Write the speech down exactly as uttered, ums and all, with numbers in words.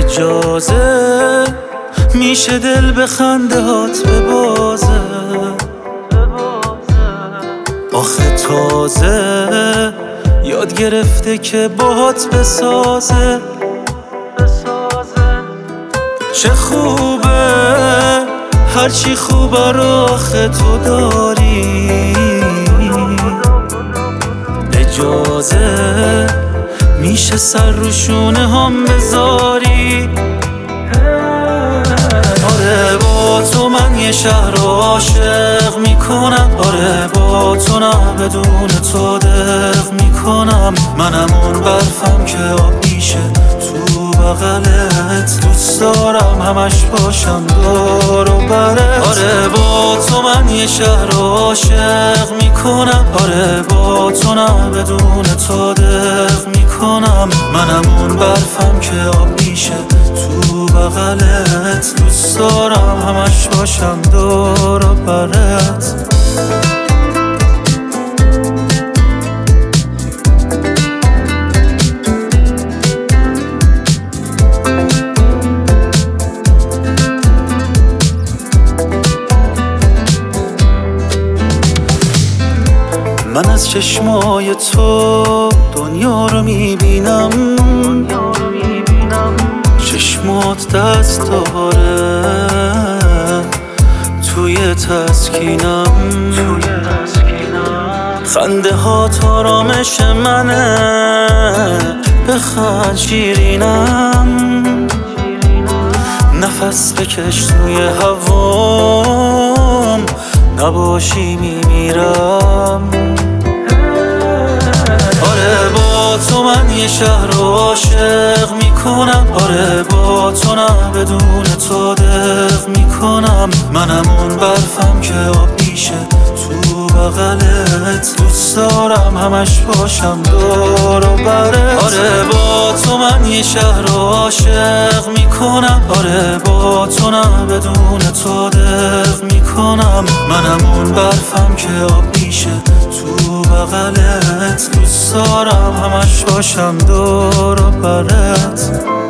اجازه میشه دل به خنده هات ببازه. آخه تازه یاد گرفته که باهات بسازه. چه خوبه هرچی خوبه رو آخه تو داری. اجازه میشه سر رو شونه هم بذاری. آره با تو من یه شهر رو عاشق میکنم. آره با تو نه بدون تو دق میکنم. منم اون برفم که آب میشه تو بغلت. دوست دارم همش باشم دور و برت. آره با تو من یه شهر رو عاشق میکنم. آره با تو نه بدون تو دق میکنم. منم اون برفم که آب میشه تو بغلت. دوست دارم همش باشم دور و برت. من از چشمای تو دنیا رو میبینم. چشمات دست داره توی تسکینم. خنده ها آرامش منه بخند شیرینم. نفس بکش توی هوام نباشی میمیرم. آره با تو من یه شهر رو عاشق میکنم. آره با تو نه بدون تو دق میکنم. منم اون برفم که آب میشه تو بغلت. دوست دارم همش باشم دور و برت. آره با تو من یه شهر رو عاشق میکنم. آره با تو نه بدون تو دق میکنم. منم اون برفم که آب میشه تو بغلت. دوست دارم همش باشم دور و برت.